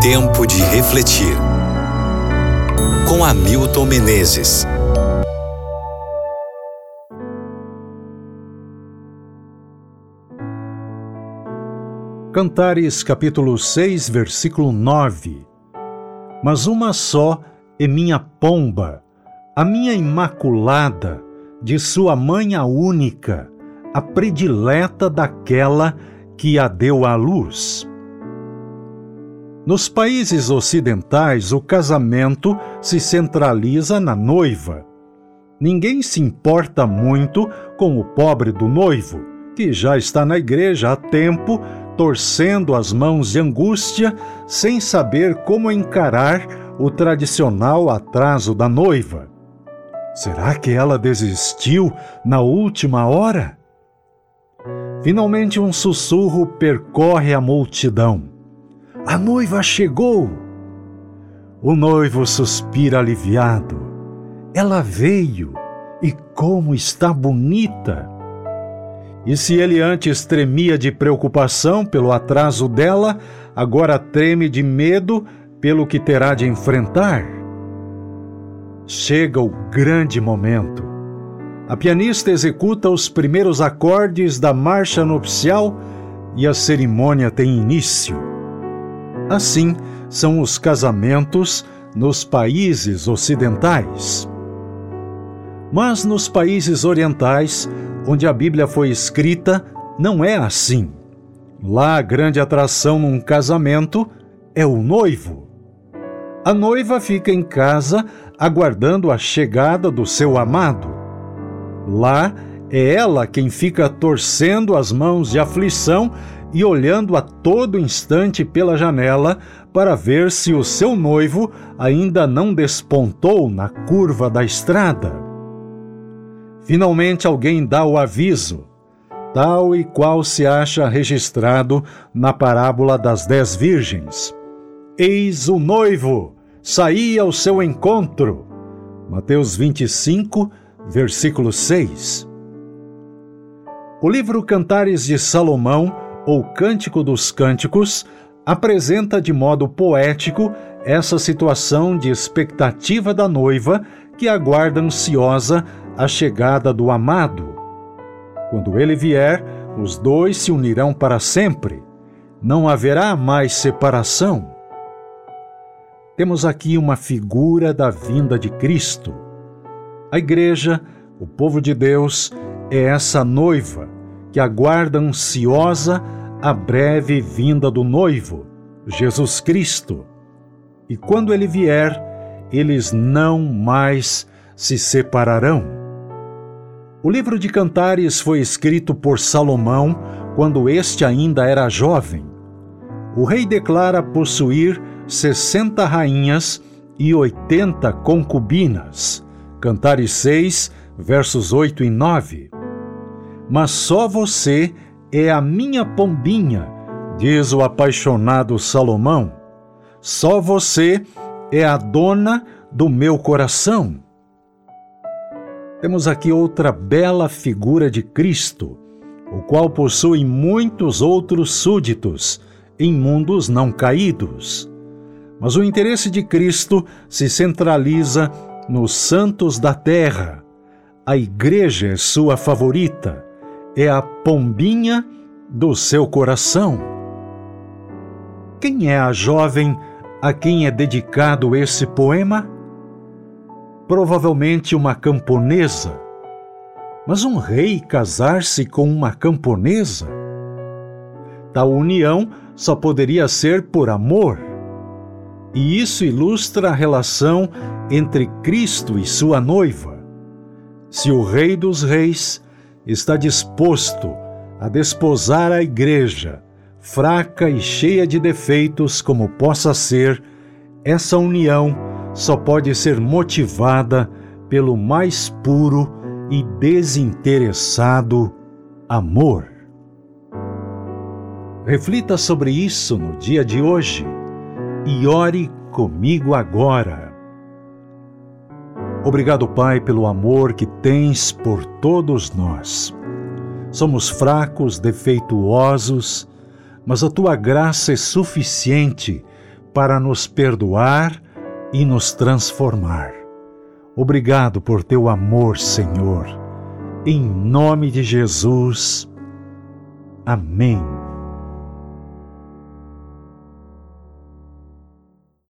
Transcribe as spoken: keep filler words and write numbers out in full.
Tempo de refletir. Com Hamilton Menezes. Cantares capítulo seis, versículo nove. Mas uma só é minha pomba, a minha imaculada, de sua mãe a única, a predileta daquela que a deu à luz. Nos países ocidentais, o casamento se centraliza na noiva. Ninguém se importa muito com o pobre do noivo, que já está na igreja há tempo, torcendo as mãos de angústia, sem saber como encarar o tradicional atraso da noiva. Será que ela desistiu na última hora? Finalmente um sussurro percorre a multidão. A noiva chegou! O noivo suspira aliviado. Ela veio, e como está bonita! E se ele antes tremia de preocupação pelo atraso dela, agora treme de medo pelo que terá de enfrentar. Chega o grande momento. A pianista executa os primeiros acordes da marcha nupcial e a cerimônia tem início. Assim são os casamentos nos países ocidentais. Mas nos países orientais, onde a Bíblia foi escrita, não é assim. Lá a grande atração num casamento é o noivo. A noiva fica em casa aguardando a chegada do seu amado. Lá é ela quem fica torcendo as mãos de aflição e olhando a todo instante pela janela para ver se o seu noivo ainda não despontou na curva da estrada. Finalmente alguém dá o aviso, tal e qual se acha registrado na parábola das dez virgens. Eis o noivo, saí ao seu encontro. Mateus vinte e cinco, versículo seis. O livro Cantares de Salomão, ou Cântico dos Cânticos, apresenta de modo poético essa situação de expectativa da noiva que aguarda ansiosa a chegada do amado. Quando ele vier, os dois se unirão para sempre. Não haverá mais separação. Temos aqui uma figura da vinda de Cristo. A igreja, o povo de Deus, é essa noiva que aguarda ansiosa a breve vinda do noivo, Jesus Cristo. E quando ele vier, eles não mais se separarão. O livro de Cantares foi escrito por Salomão quando este ainda era jovem. O rei declara possuir sessenta rainhas e oitenta concubinas. Cantares seis, versos oito e nove. Mas só você é a minha pombinha, diz o apaixonado Salomão. Só você é a dona do meu coração. Temos aqui outra bela figura de Cristo, o qual possui muitos outros súditos em mundos não caídos. Mas o interesse de Cristo se centraliza nos santos da terra. A igreja é sua favorita. É a pombinha do seu coração. Quem é a jovem a quem é dedicado esse poema? Provavelmente uma camponesa. Mas um rei casar-se com uma camponesa? Tal união só poderia ser por amor. E isso ilustra a relação entre Cristo e sua noiva. Se o Rei dos Reis está disposto a desposar a igreja, fraca e cheia de defeitos como possa ser, essa união só pode ser motivada pelo mais puro e desinteressado amor. Reflita sobre isso no dia de hoje e ore comigo agora. Obrigado, Pai, pelo amor que tens por todos nós. Somos fracos, defeituosos, mas a Tua graça é suficiente para nos perdoar e nos transformar. Obrigado por teu amor, Senhor. Em nome de Jesus. Amém.